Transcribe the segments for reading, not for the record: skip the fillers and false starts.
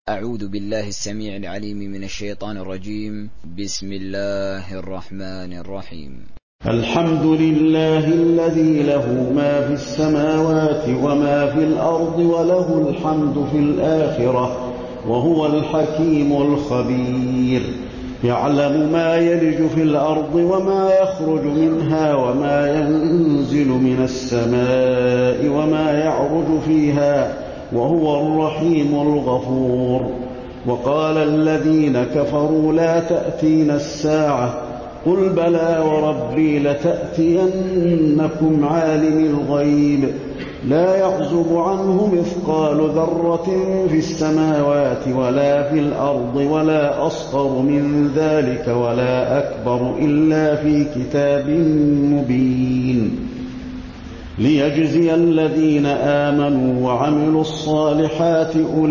أعوذ بالله السميع العليم من الشيطان الرجيم. بسم الله الرحمن الرحيم. الحمد لله الذي له ما في السماوات وما في الأرض وله الحمد في الآخرة وهو الحكيم الخبير. يعلم ما يلج في الأرض وما يخرج منها وما ينزل من السماء وما يعرج فيها وهو الرحيم الغفور. وقال الذين كفروا لا تأتينا الساعة قل بلى وربي لتأتينكم عالم الغيب لا يعزب عنه مثقال ذرة في السماوات ولا في الأرض ولا أصغر من ذلك ولا أكبر إلا في كتاب مبين ليجزي الذين آمنوا وعملوا الصالحات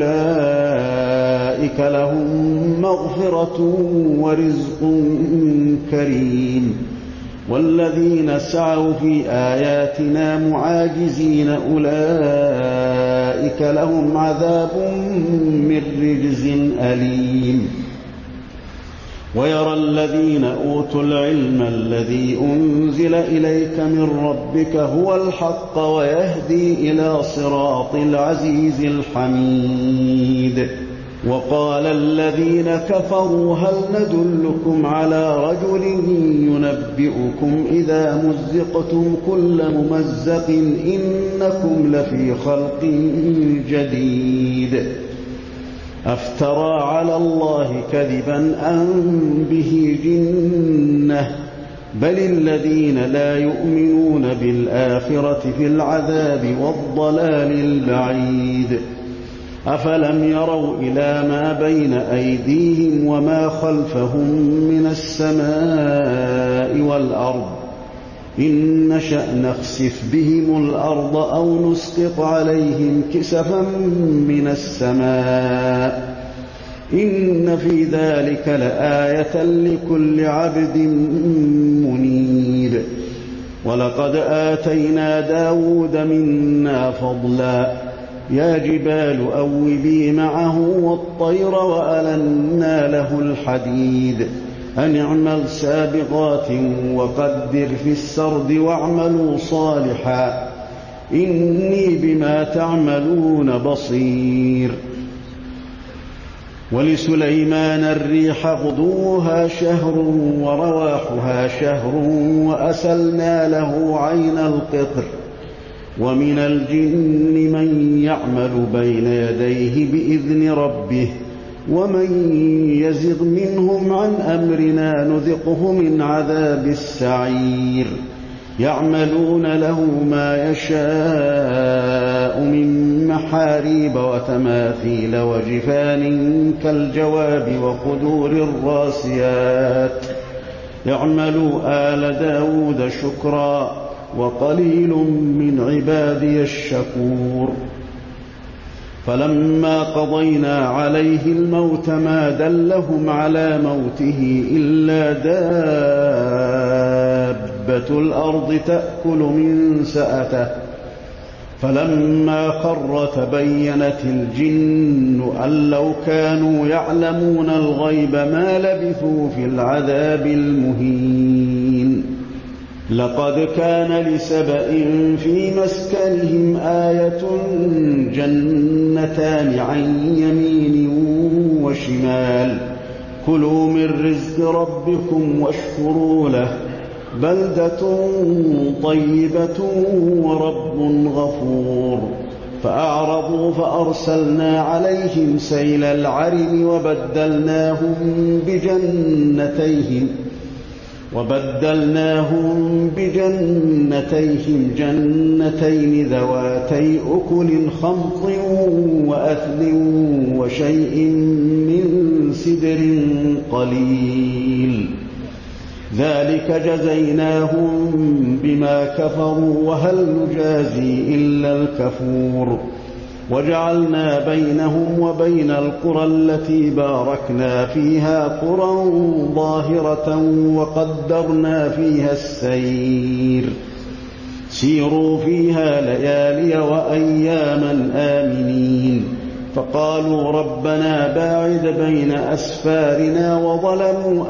أولئك لهم مغفرة ورزق كريم. والذين سعوا في آياتنا معاجزين أولئك لهم عذاب من رجز أليم. ويرى الذين أوتوا العلم الذي أنزل إليك من ربك هو الحق ويهدي إلى صراط العزيز الحميد. وقال الذين كفروا هل ندلكم على رجل ينبئكم إذا مزقتم كل ممزق إنكم لفي خلق جديد أفترى على الله كذبا أم به جنة بل الذين لا يؤمنون بالآخرة في العذاب والضلال البعيد. أفلم يروا إلى ما بين أيديهم وما خلفهم من السماء والأرض إن نشأ نخسف بهم الأرض أو نسقط عليهم كسفا من السماء إن في ذلك لآية لكل عبد منيب. ولقد آتينا داود منا فضلا يا جبال أوبي معه والطير وألنا له الحديد أن اعمل سابغات وقدر في السرد واعملوا صالحا إني بما تعملون بصير. ولسليمان الريح غدوها شهر ورواحها شهر وأسلنا له عين القطر ومن الجن من يعمل بين يديه بإذن ربه ومن يزغ منهم عن أمرنا نذقه من عذاب السعير. يعملون له ما يشاء من محاريب وتماثيل وجفان كالجواب وقدور الراسيات يعملوا آل داود شكرا وقليل من عبادي الشكور. فلما قضينا عليه الموت ما دلهم على موته إلا دابة الأرض تأكل من سأته فلما خر تبينت الجن أن لو كانوا يعلمون الغيب ما لبثوا في العذاب المهين. لقد كان لسبإ في مسكنهم آية جنتان عن يمين وشمال كلوا من رزق ربكم واشكروا له بلدة طيبة ورب غفور. فأعرضوا فأرسلنا عليهم سيل العرم وبدلناهم بجنتيهم جنتين ذواتي أكل خمط وأثل وشيء من سدر قليل ذلك جزيناهم بما كفروا وهل نجازي إلا الكفور. وجعلنا بينهم وبين القرى التي باركنا فيها قرى ظاهرة وقدرنا فيها السير سيروا فيها ليالي وأياما آمنين فقالوا ربنا باعد بين أسفارنا وظلموا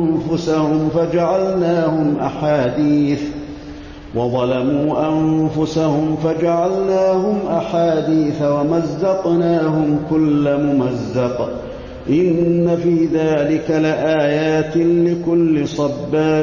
أنفسهم فجعلناهم أحاديث ومزقناهم كل ممزق إن في ذلك لآيات لكل صبار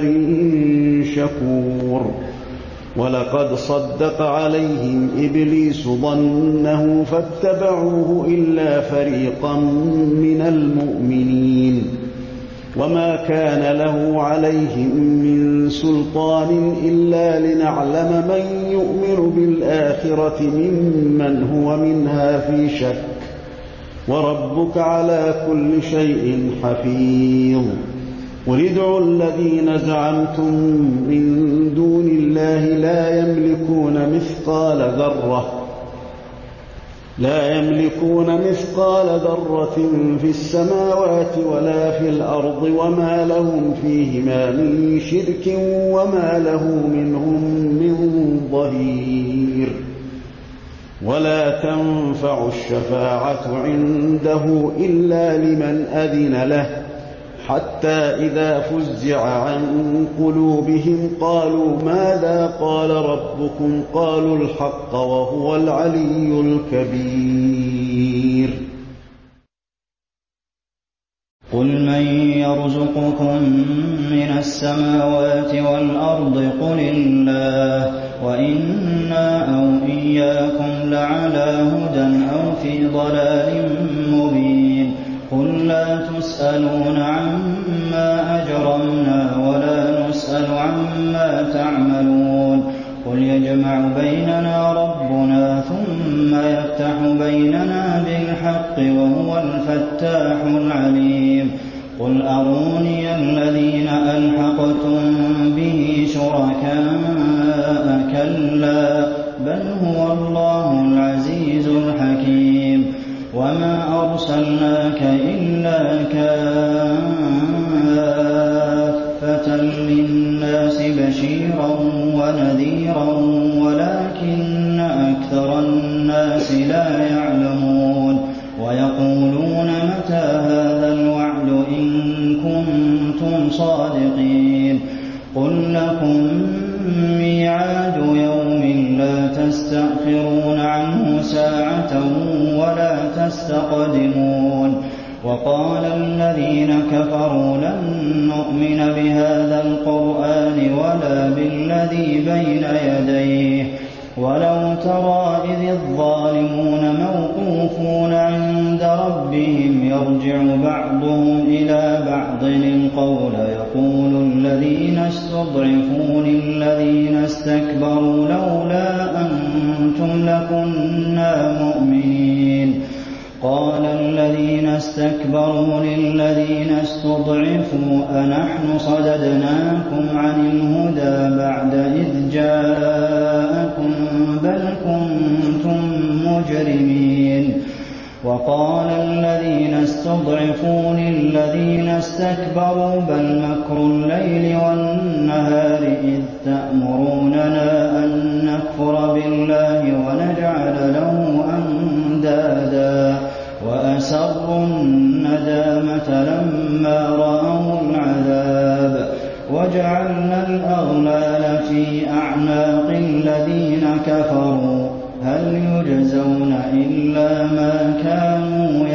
شكور ولقد صدق عليهم إبليس ظنه فاتبعوه إلا فريقا من المؤمنين وما كان له عليهم من سلطان إلا لنعلم من يؤمن بالآخرة ممن هو منها في شك وربك على كل شيء حفيظ قل ادعوا الذين زعمتم من دون الله لا يملكون مثقال ذرة في السماوات ولا في الأرض وما لهم فيهما من شرك وما له منهم من ظهير ولا تنفع الشفاعة عنده إلا لمن أذن له حتى إذا فزع عن قلوبهم قالوا ماذا قال ربكم قالوا الحق وهو العلي الكبير قل من يرزقكم من السماوات والأرض قل الله وإنا أو إياكم لعلى هدى أو في ضلال مبين قل لا تسألون عما أجرمنا ولا نسأل عما تعملون قل يجمع بيننا ربنا ثم يفتح بيننا بالحق وهو الفتاح العليم قل أروني الذين ألحقتم به شركاء كلا بل هو الله العزيز الحكيم وما أرسلناك إلا كافة للناس بشيرا ونذيرا ولكن أكثر الناس لا يعلمون ويقولون متى هذا الوعد إن كنتم صادقين قل لكم ميعاد يوم لا تستأخرون عنه ساعة ولا تستقدمون وقال الذين كفروا لن نؤمن بهذا القرآن ولا بالذي بين يديه ولو ترى إذ الظالمون موقوفون عند ربهم يرجع بعضهم إلى بعض القول يقول الذين استضعفوا للذين استكبروا لولا أنتم لكنا مؤمنين قال الذين استكبروا للذين استضعفوا أنحن صددناكم عن الهدى بعد إذ جاءكم بل كنتم مجرمين وقال الذين استضعفوا للذين استكبروا بل مكر الليل والنهار إذ تأمروننا أن نكفر بالله ونجعل له أندادا وأسروا الندامة لما رأوا العذاب وجعلنا الأغلال في أعناق الذين كفروا هل يجزون إلا ما كانوا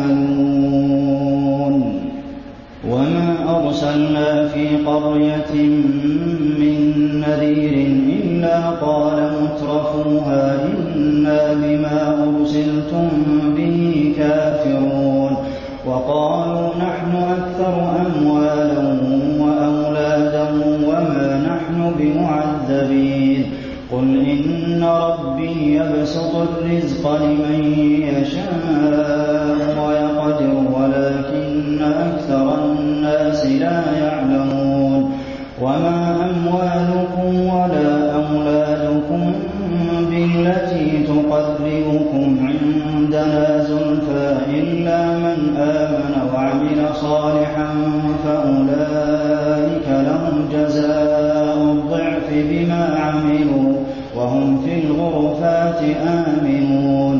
يعملون وما أرسلنا في قرية من نذير إلا قال مترفوها إنا بما أرسلتم به كافرون وقالوا نحن أكثر أموالا وأولادا وما نحن بمعذبين قل إن ربي يبسط الرزق لمن يشاء ويقدر ولكن أكثر الناس لا يعلمون وما أموالكم ولا أولادكم بالتي تقربكم عندنا زلفى إلا من آمن وعمل صالحا فأولئك لهم جزاء الضعف بما عملوا وهم في الغرفات آمنون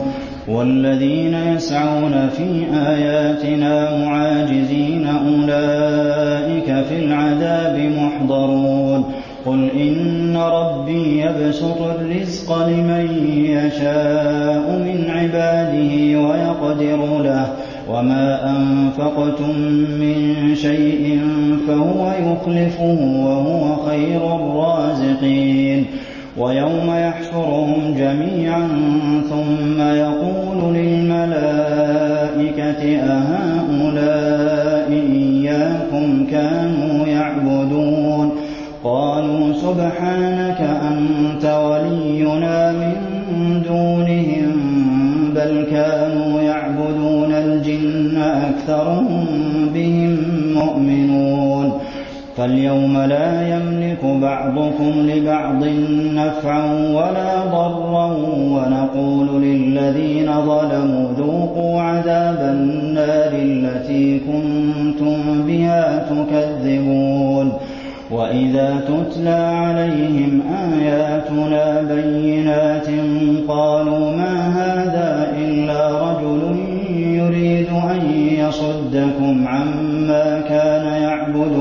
وَالَّذِينَ يَسْعَوْنَ فِي آيَاتِنَا مُعَاجِزِينَ أُولَٰئِكَ فِي الْعَذَابِ مُحْضَرُونَ قُلْ إِنَّ رَبِّي يَبْسُطُ الرِّزْقَ لِمَن يَشَاءُ مِنْ عِبَادِهِ وَيَقْدِرُ لَهُ وَمَا أَنفَقْتُم مِّن شَيْءٍ فَهُوَ يُخْلِفُهُ وَهُوَ خَيْرُ الرَّازِقِينَ وَيَوْمَ يَحْشُرُهُمْ جَمِيعًا ثُمَّ يَقُولُ لِلْمَلَائِكَةِ أَهَٰؤُلَاءِ إِيَّاكُمْ كَانُوا يَعْبُدُونَ قَالُوا سُبْحَانَكَ أَنتَ وَلِيُّنَا مِن دُونِهِم بَلْ كَانُوا يَعْبُدُونَ الْجِنَّ أَكْثَرُهُم بِهِم مُّؤْمِنُونَ فَالْيَوْمَ لَا يَمْلِكُ بَعْضُكُمْ لِبَعْضٍ نَّفْعًا وَلَا ضَرًّا وَنَقُولُ لِلَّذِينَ ظَلَمُوا ذُوقُوا عَذَابَ النَّارِ الَّتِي كُنتُم بِهَا تُكَذِّبُونَ وَإِذَا تُتْلَىٰ عَلَيْهِمْ آيَاتُنَا بَيِّنَاتٍ قَالُوا مَا هَٰذَا إِلَّا رَجُلٌ يُرِيدُ أَن يَصُدَّكُمْ عَمَّا كَانَ يَعْبُدُ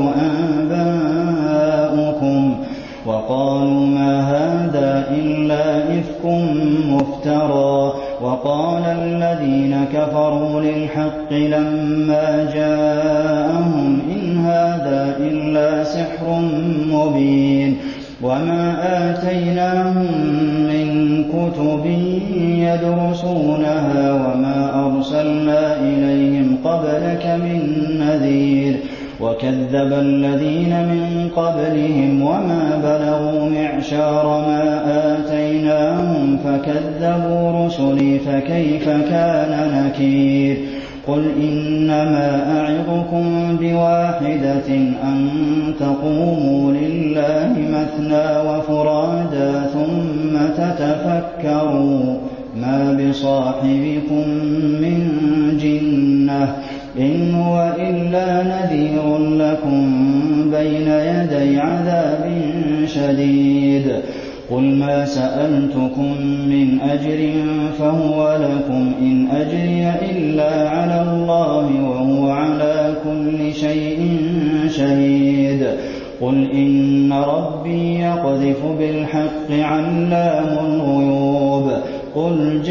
آبَاؤُكُمْ وَقَالُوا مَا هَٰذَا إِلَّا إِفْكٌ مُّفْتَرًى وَقَالَ الَّذِينَ كَفَرُوا لِلْحَقِّ لَمَّا جَاءَهُمْ إِنْ هَٰذَا إِلَّا سِحْرٌ مُّبِينٌ وَمَا آتَيْنَاهُم مِّن كُتُبٍ يَدْرُسُونَهَا وَمَا أَرْسَلْنَا إِلَيْهِمْ قَبْلَكَ مِن نَّذِيرٍ وَكَذَّبَ الَّذِينَ مِن قَبْلِهِمْ وَمَا بَلَغُوا مِعْشَارَ مَا آتَيْنَاهُمْ فَكَذَّبُوا رُسُلِي فَكَيْفَ كَانَ نَكِيرِ قُلْ إِنَّمَا أَعِظُكُم بِوَاحِدَةٍ أَن تَقُومُوا لِلَّهِ مَثْنَىٰ وَفُرَادَىٰ ثُمَّ تَتَفَكَّرُوا مَا بِصَاحِبِكُم مِّن جِنَّةٍ إِنْ هُوَ إِلَّا نَذِيرٌ لَّكُم بَيْنَ يَدَيْ عَذَابٍ شَدِيدٍ قُلْ مَا سَأَلْتُكُم مِّنْ أَجْرٍ فَهُوَ لَكُمْ إِنْ أَجْرِيَ إِلَّا عَلَى اللَّهِ وَهُوَ عَلَىٰ كُلِّ شَيْءٍ شَهِيدٌ قُلْ إِنَّ رَبِّي يَقْذِفُ بِالْحَقِّ عَلَّامُ الْغُيُوبِ قُلْ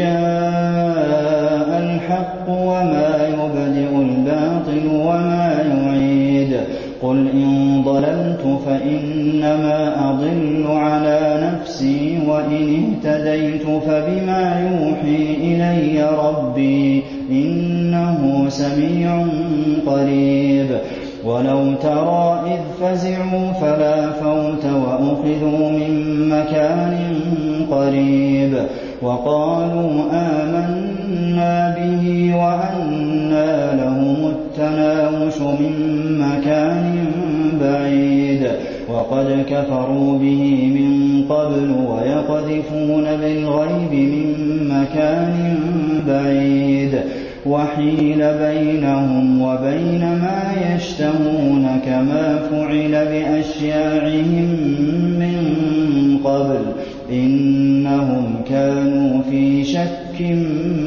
جَاءَ الْحَقُّ وَمَا يُبْدِئُ الْبَاطِلُ وَمَا يُعِيدُ قُلْ إِن ضَلَلْتُ فَإِنَّمَا أَضِلُّ عَلَىٰ نَفْسِي وَإِنِ اهْتَدَيْتُ فَبِمَا يُوحِي إِلَيَّ رَبِّي إِنَّهُ سَمِيعٌ قَرِيبٌ وَلَوْ تَرَىٰ إِذْ فَزِعُوا فَلَا فَوْتَ وَأُخِذُوا مِن مَّكَانٍ قَرِيبٍ وَقَالُوا آمَنَّا بِهِ وَأَنَّىٰ لَهُمُ التَّنَاوُشُ مِن مَّكَانٍ بَعِيدٍ وَقَدْ كَفَرُوا بِهِ مِن قَبْلُ وَيَقْذِفُونَ بِالْغَيْبِ مِن مَّكَانٍ بَعِيدٍ وَحِيلَ بَيْنَهُمْ وَبَيْنَ مَا يَشْتَهُونَ كَمَا فُعِلَ بِأَشْيَاعِهِم مِّن قَبْلُ إِنَّهُمْ كَانُوا فِي شَكٍّ